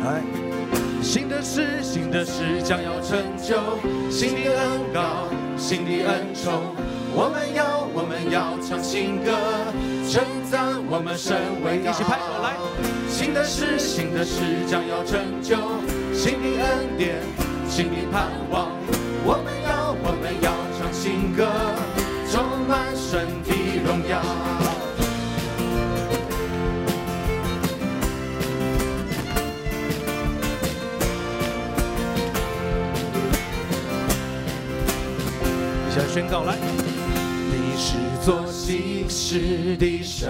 新的事，新的事将要成就，新的恩膏，新的恩宠。我们要唱新歌，称赞我们神为高。一起拍手来！新的事，新的事将要成就，新的恩典，新的盼望。我们要唱新歌，充满神的荣耀。一起宣告来。你是做新事的神，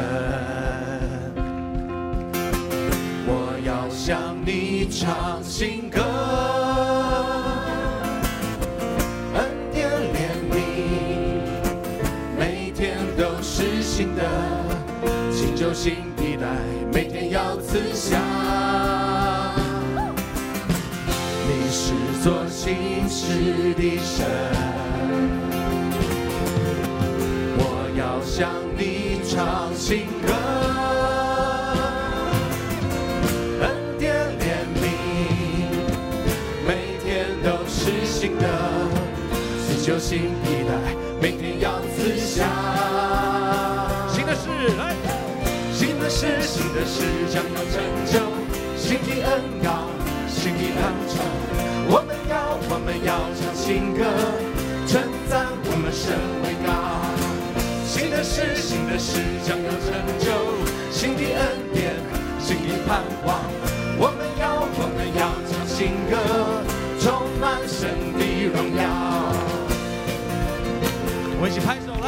我要向你唱新歌，恩典怜悯，每天都是新的，新旧新地带，每天要赐下。你是做新事的神，要向你唱新歌，恩典怜悯，每天都是新的，新旧新地带，每天要赐下。新的事来，新的事，新的事将要成就，新的恩膏，新的恩宠。我们要唱新歌，称赞我们神为高。新的事将要成就，新的恩典，新的盼望。我们要唱新歌，充满神的荣耀。我们一起拍手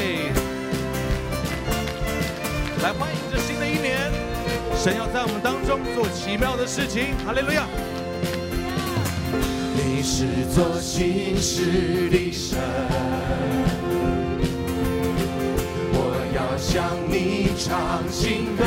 来欢迎这新的一年，神要在我们当中做奇妙的事情。哈利路亚！你是做新事的神，向你唱新歌，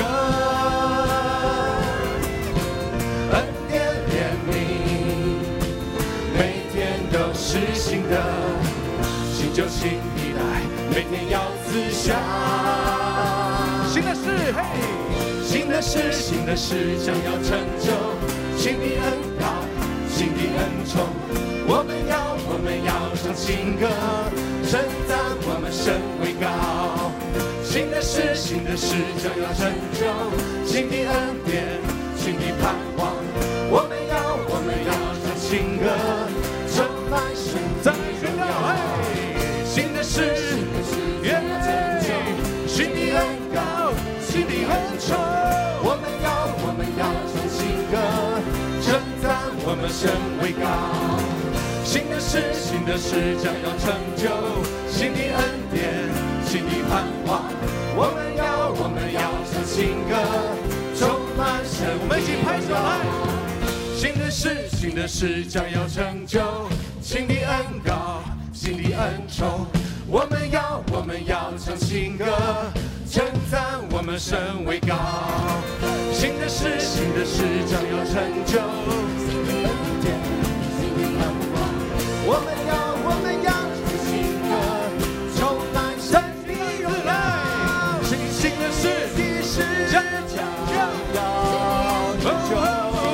恩典怜悯，每天都是新的，新旧新地带，每天要赐下。新的事，嘿，新的事，新的事将要成就，新的恩膏，新的恩宠。我们要唱新歌，称赞我们神为高。新的事将要成就，新的恩典，新的盼望。我们要唱新歌，充满神的荣耀。新的事将要成就，新的恩膏，新的恩宠。我们要唱新歌，称赞我们神为高。新的事将要成就，新的恩典，新的盼望。我们要唱新歌，充满神。我们一起拍手来！新的事将要成就，新的恩膏，新的恩宠。我们要唱新歌，称赞我们神为高。新的事将要成就，新的恩典，新的盼望。我们要唱新歌，充满神的荣耀。新的事将要成就，我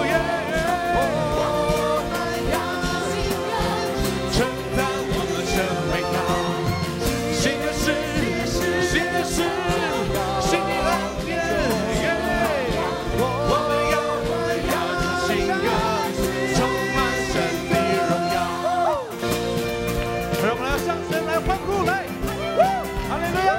们要称赞我们神为高。新的事，新的恩典，我们要唱新歌，充满神的荣耀。让我们来向神来欢呼来，哈利路亚！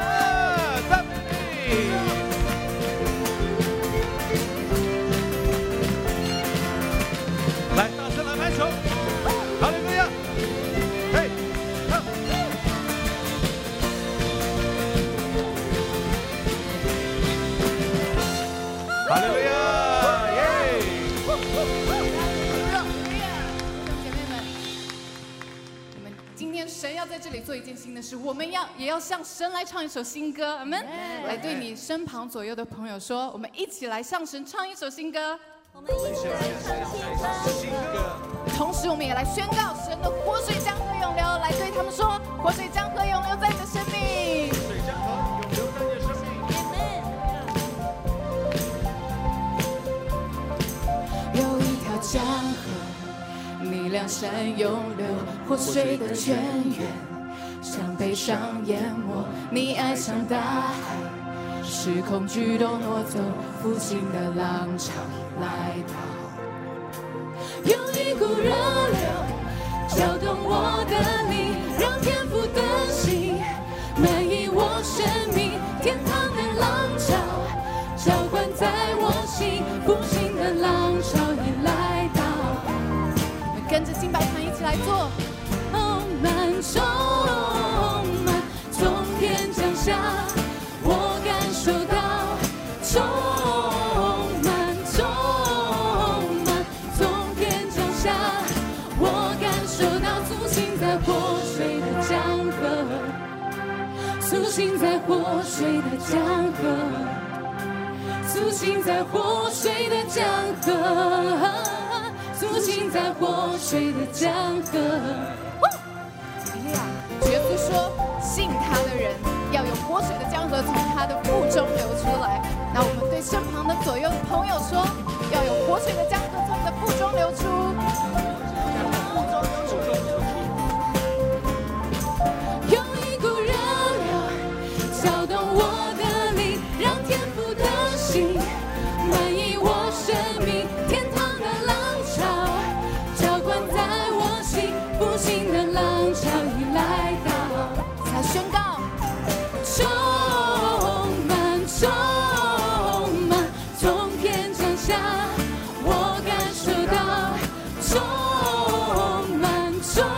来，大声来拍手，哈利路亚！嘿，哈利路亚！耶！ 姐妹们，我们今天神要在这里做一件新的事，我们也要向神来唱一首新歌，阿们！来对你身旁左右的朋友说，我们一起来向神唱一首新歌。 我们一起来唱新歌， 同时我们也来宣告神的活水江河永流，来对他们说，活水江河永流在你的生命。 水江河永流在你的生命。 有一条亮闪涌流，活水的泉源，像悲伤淹没，你爱像大海，使恐惧都挪走，复兴的浪潮来到，有一股热流搅动我的灵，让天父的心满溢我生命，天堂的浪潮浇灌在我心，复兴的浪潮已来到。我们跟着敬拜团一起来做。充满，从天降下，我感受到充满，从天降下，我感受到苏醒在活水的江河，苏醒在活水的江河，苏醒在活水的江河，苏醒在活水的江河。耶稣说，信他的人要有活水的江河从他的腹中流出来。那我们对身旁的左右的朋友说，要有活水的江河从你的腹中流出。有一股热流搅动我的灵，让天父的心满溢我生命，天堂的浪潮浇灌在我心，复兴的浪潮已来到。才宣告，充满，从天降下，我感受到充满，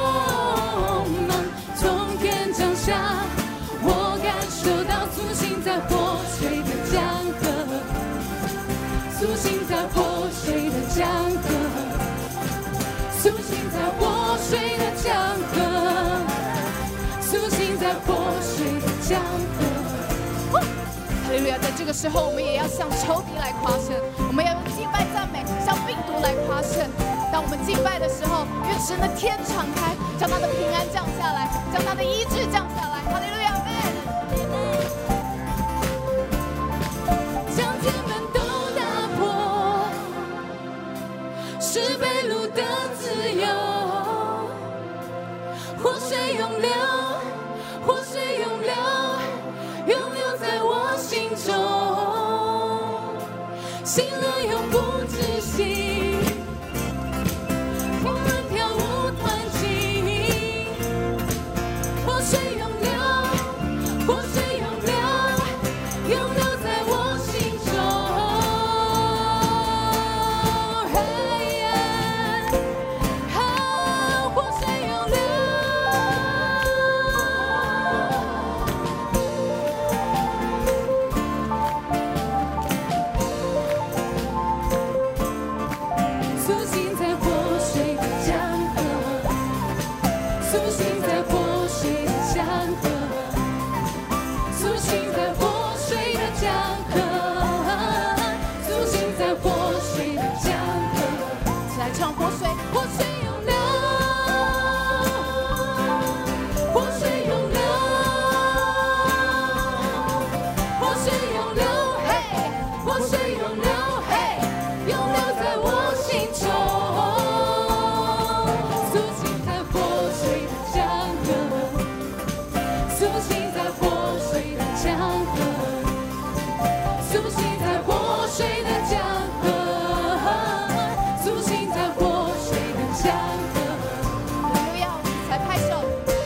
从天降下，我感受到苏醒在活水的江河，苏醒在活水的江河，苏醒在活水的江河，苏醒在活水的江河。哈利路亚！在这个时候，我们也要向仇敌来夸胜，我们要用敬拜赞美向病毒来夸胜。当我们敬拜的时候，愿神的天敞开，将他的平安降下来，将他的医治降下来。哈利路亚！阿们。将天门都打破，是被掳的自由，活水涌流，活水涌流，涌流在我心中，喜乐永不止息，我们跳舞团契，活水涌流，活水涌流，涌流在我心中，活水涌流。苏醒在活水的江河，苏醒在活水的江河，苏醒在活水的江河，苏醒在活水的江河。一起来唱活水，活水涌流，活水涌流，活水涌流，嘿，活水涌流，嘿，涌流在我心中，苏醒在活水的江河，苏醒在活水的江河，苏醒在活水的江河，苏醒在活水的江河。哈利路亚！来拍手。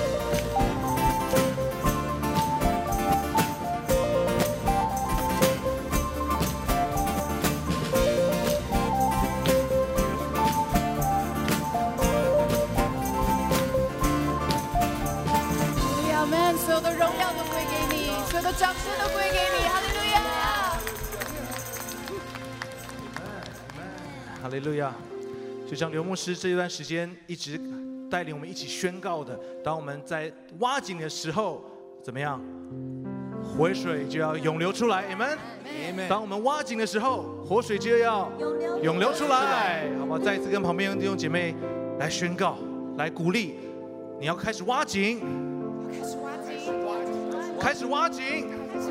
阿们！所有的荣耀都归给你，所有的掌声都归给你。哈利路亚！ 哈利路亚！就像刘牧师这一段时间一直带领我们一起宣告的，当我们在挖井的时候，怎么样？活水就要涌流出来 ，Amen。当我们挖井的时候，活水就要涌流出来，好不好？再一次跟旁边的弟兄姐妹来宣告，来鼓励，你要开始挖井，开始挖井，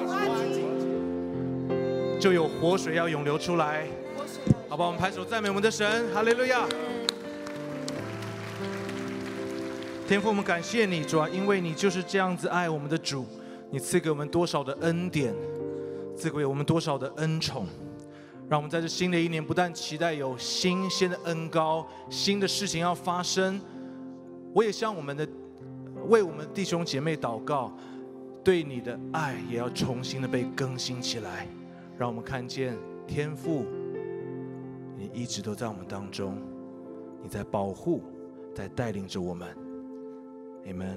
就有活水要涌流出来，好不好？我们拍手赞美我们的神，哈利路亚！ 天父，我们感谢你，主啊，因为你就是这样子爱我们的主，你赐给我们多少的恩典，赐给我们多少的恩宠，让我们在这新的一年不但期待有新鲜的恩膏，新的事情要发生，我也向为我们弟兄姐妹祷告，对你的爱也要重新的被更新起来，让我们看见天父，你一直都在我们当中，你在保护，在带领着我们。Amen。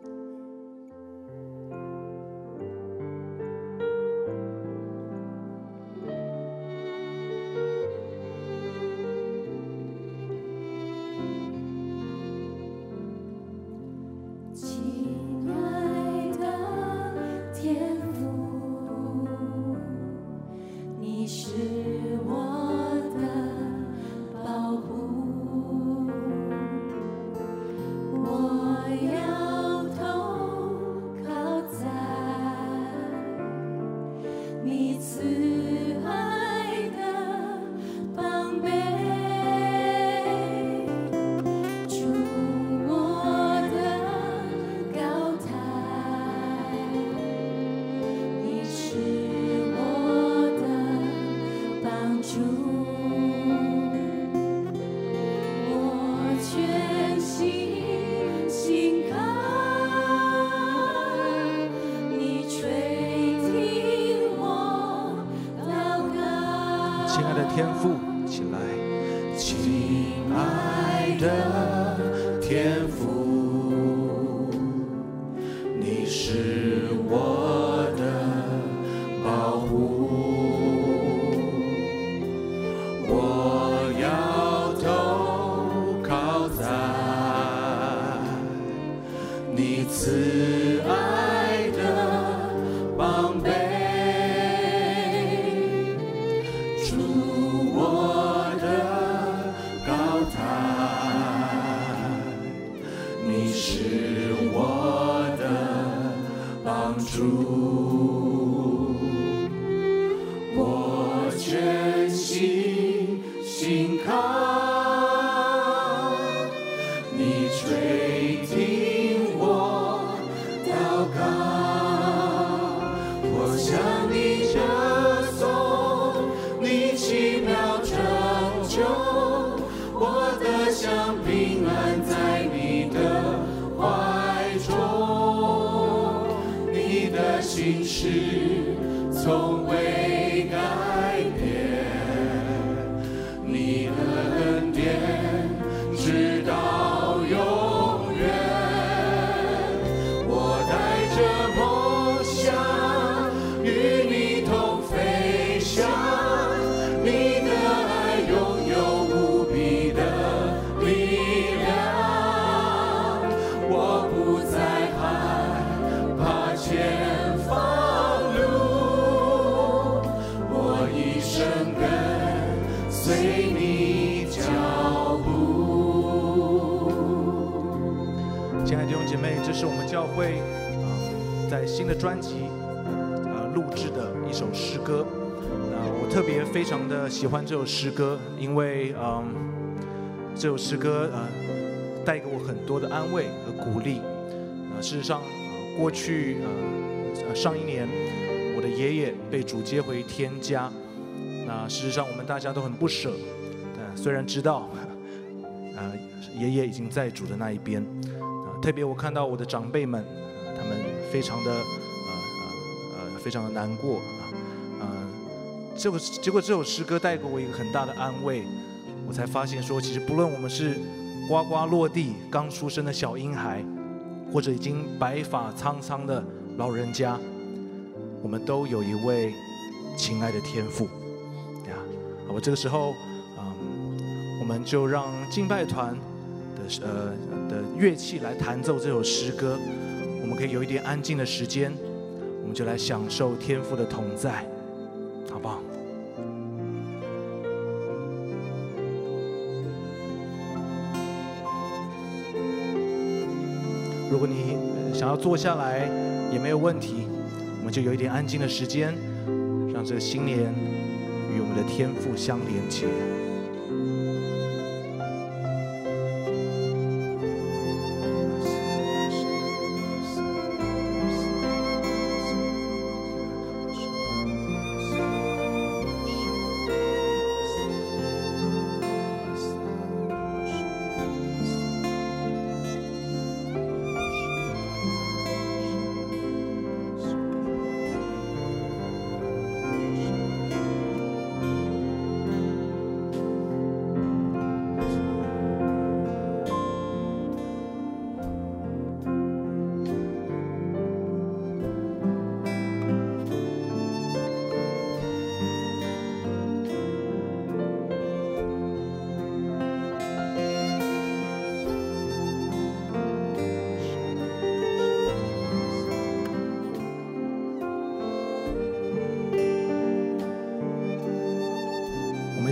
亲爱的天父，起来！亲爱的天父，你是我的保护，我要投靠在你慈爱的膀臂。我全心信靠，你垂听我祷告，我向你歌颂，你奇妙拯救，我的享平安在你的怀中，你的心事从未改变，你的恩典直到永远。我带着梦想与你同飞翔，你的爱拥有无比的力量，我不再害怕前方路，我一生跟随你脚步。亲爱的弟兄姐妹，这是我们教会在新的专辑录制的一首诗歌。我特别非常的喜欢这首诗歌，因为这首诗歌带给我很多的安慰和鼓励。事实上，过去上一年，我的爷爷被主接回天家。那事实上，我们大家都很不舍。虽然知道，爷爷已经在主的那一边。特别我看到我的长辈们，他们非常的难过。结果这首诗歌带给我一个很大的安慰。我才发现说，其实不论我们是呱呱落地刚出生的小婴孩，或者已经白发苍苍的老人家，我们都有一位亲爱的天父呀。我这个时候，我们就让敬拜团的乐器来弹奏这首诗歌，我们可以有一点安静的时间，我们就来享受天父的同在，好不好？如果你想要坐下来也没有问题，我们就有一点安静的时间，让这个新年与我们的天父相连接。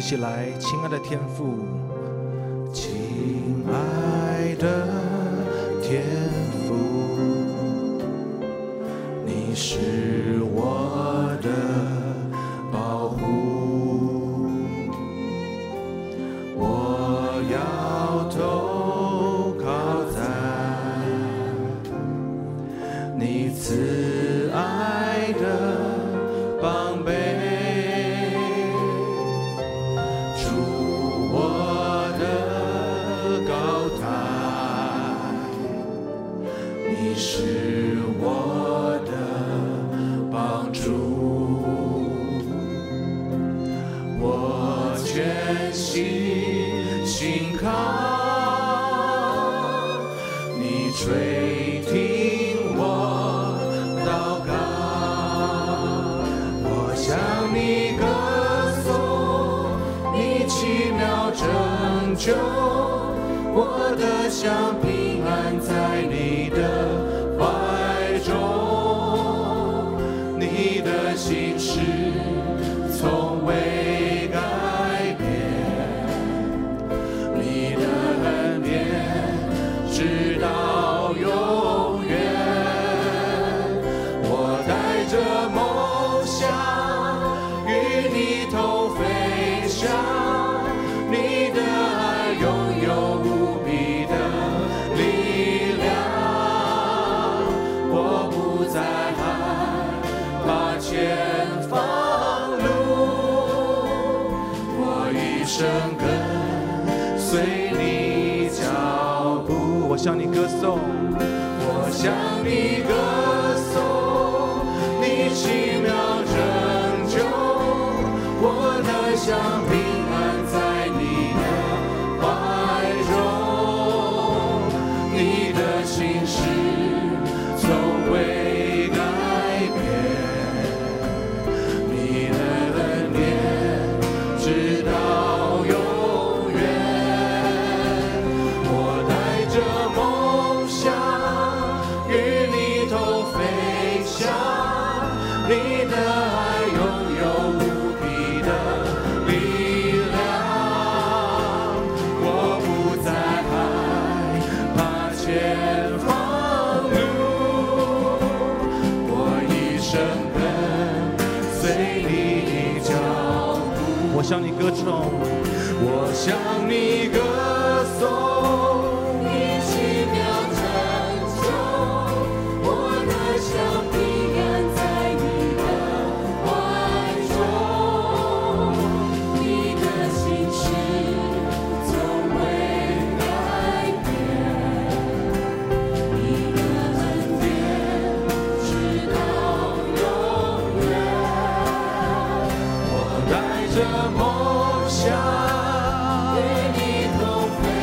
起来，亲爱的天父，亲爱的天父，你是我的保护，我要投靠在你慈爱的膀臂。是我的帮助，我全心信靠你，垂听我祷告，我向你歌颂你奇妙拯救，我的乡平安在你的怀中，你的心事从未改变，你的恩典直到永远。我带着梦想与你同飞翔，你的爱拥有无比的力量。在害怕前方路，我一生跟随你脚步。我向你歌颂，我向你歌颂，你奇妙拯救，我的乡平安在你的怀中，你的心事从未我向你歌颂，我向你歌颂，你奇妙拯救，我的乡平安在你的怀中，你的心事从未改变，你的恩典直到永远。我带着梦想与你同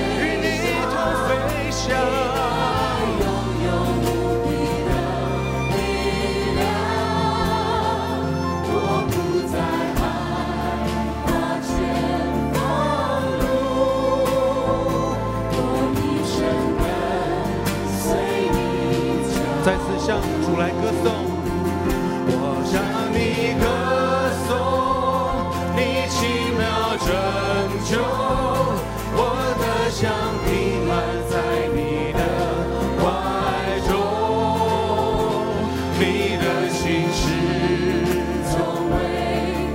飞翔，拥有无比的力量，我不再害怕前方路，我一生跟随你脚步。再次向主来歌颂，我向你歌颂，你奇妙拯救，我的乡平安在你的怀中，你的心事从未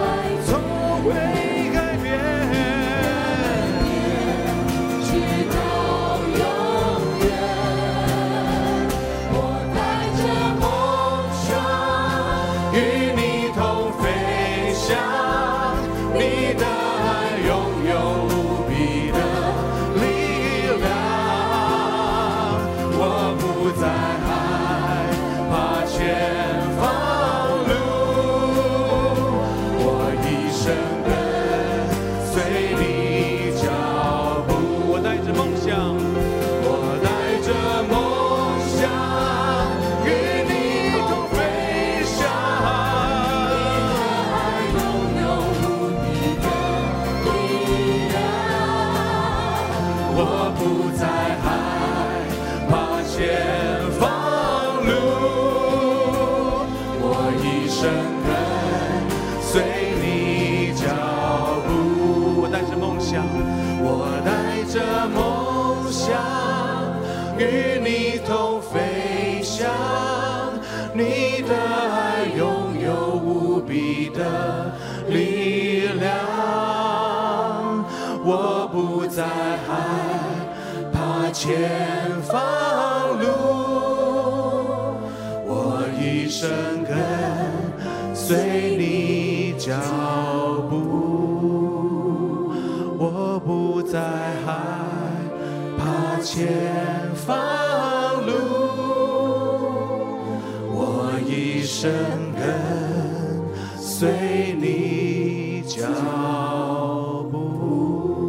改变，直到永远。我带着梦想与你同飞翔，你的爱拥有无比的力量，我不再害怕前方路，我一生跟随你脚步。我带着梦想，我带着梦想与你同飞翔，你的爱拥有无比的着梦想，与你同飞翔。你的爱拥有无比的力量，我不再害怕前方路，我一生跟随你脚步，我不再害怕前方路，我一生跟随你脚步。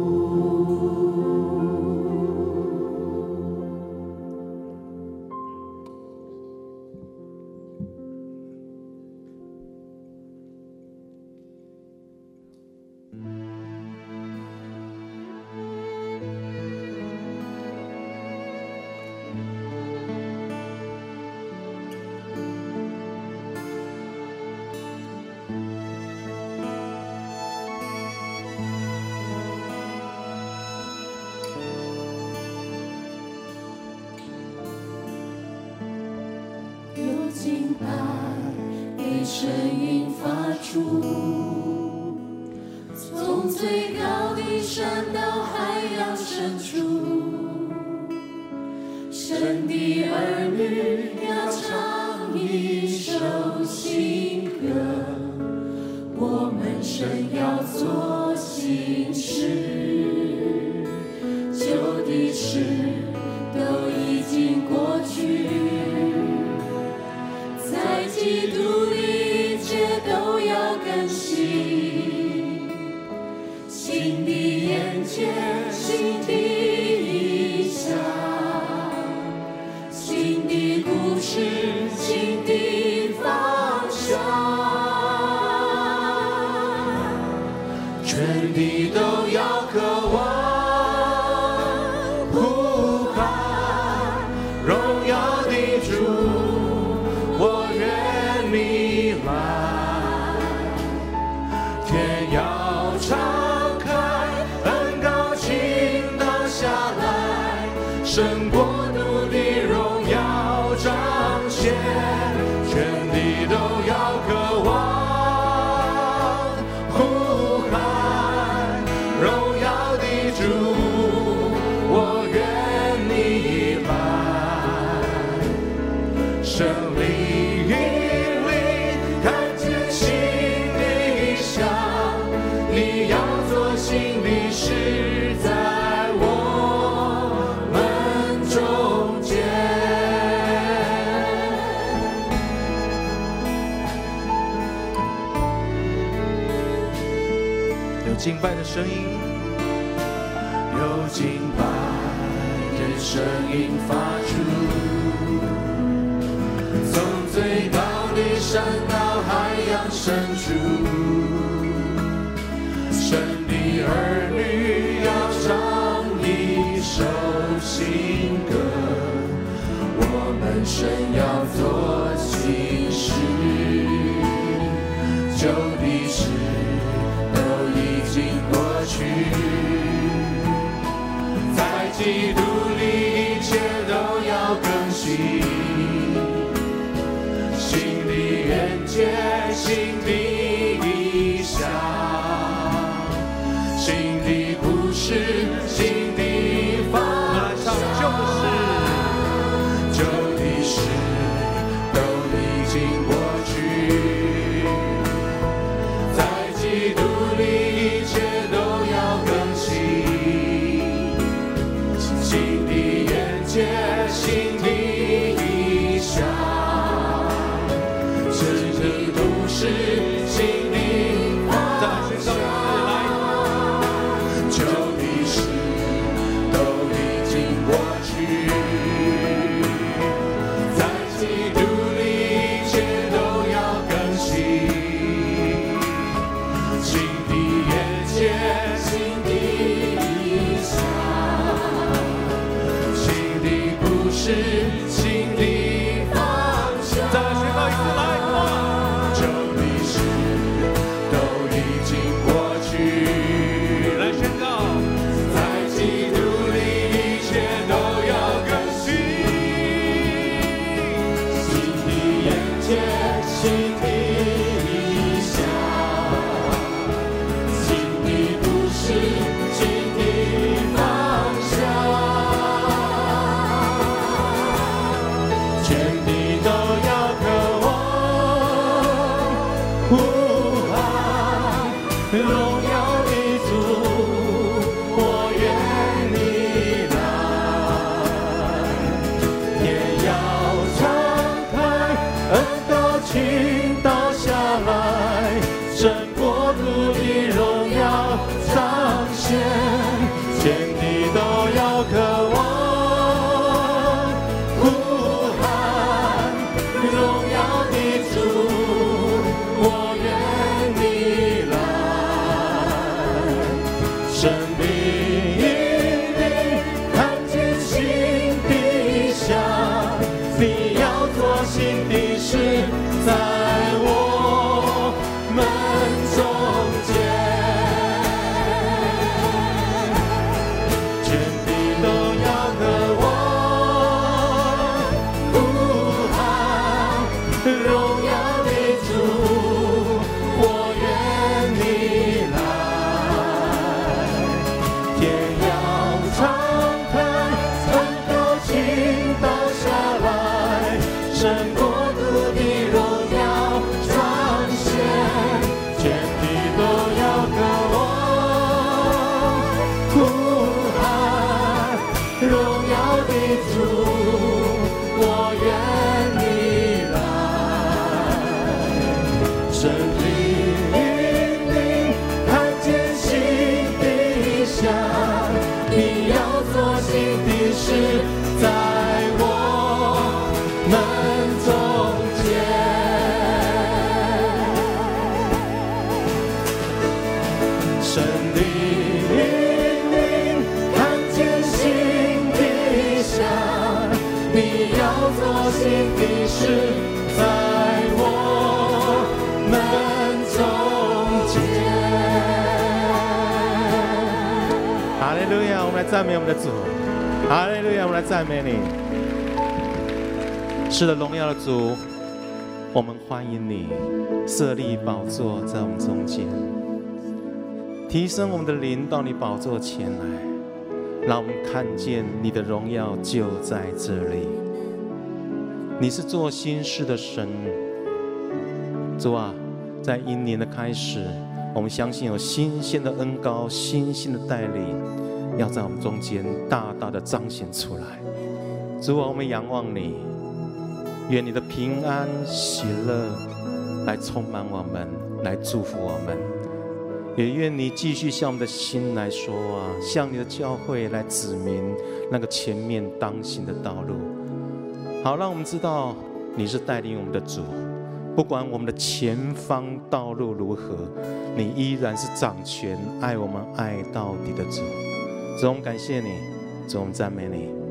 有敬拜的声音发出，从最高的山到海洋深处，神的儿女要唱一首新歌，我们神要做新事，旧的事都已经过去，在基督里一切都要更新，新的眼界，新的意象，新的故事，新的方向， 全地都要渴望呼喊荣耀的主，我愿你来，天要敞开，恩膏倾倒下来，神国度的荣耀彰显，全地都要渴望呼喊荣耀的主，我愿你来，圣灵引领，看见新的想，你要做新的事在我们中间。 有敬拜的声音， 有敬拜的声音发出，从最高的山到海洋深处，神的儿女要唱一首新歌，我们神要做新事，旧的事都已经过去，在基督里一切都要更新，新的眼界，新的意象，新的故事，新的方向，旧的事都已经过去，在基督里一切都要更新，新的眼界，新的意象，新的故事，新的方向，旧的事都已经过去，在基督里一切都要更新，新的眼界，新的意象，新的故事，新的方向。再来宣告一次，来，旧的事都已经过去。来宣告，在基督生命引领，看见新的想，你要做新的事，在我们中间。全地都要和我呼喊，荣耀的主，我愿你来。天要敞开，层头倾倒下来，神国度的荣耀彰显，全地都要和我呼喊，荣耀的主，我愿你来。神的引领，看见新的想，你要做新的事，在我们中间。神的引领，看见新的想，你要做新的事，在我们中间。 哈利路亚！我们来赞美我们的主。哈利路亚！我们来赞美你。是的，荣耀的主，我们欢迎你设立宝座在我们中间，提升我们的灵到你宝座前来，让我们看见你的荣耀就在这里。你是做新事的神，主啊，在因年的开始，我们相信有新鲜的恩膏、新鲜的带领，要在我们中间大大的彰显出来。主啊，我们仰望你，愿你的平安喜乐来充满我们，来祝福我们。也愿你继续向我们的心来说啊，向你的教会来指明那个前面当行的道路。好，让我们知道你是带领我们的主，不管我们的前方道路如何，你依然是掌权、爱我们爱到底的主。主，我们感谢你，主，我们赞美你。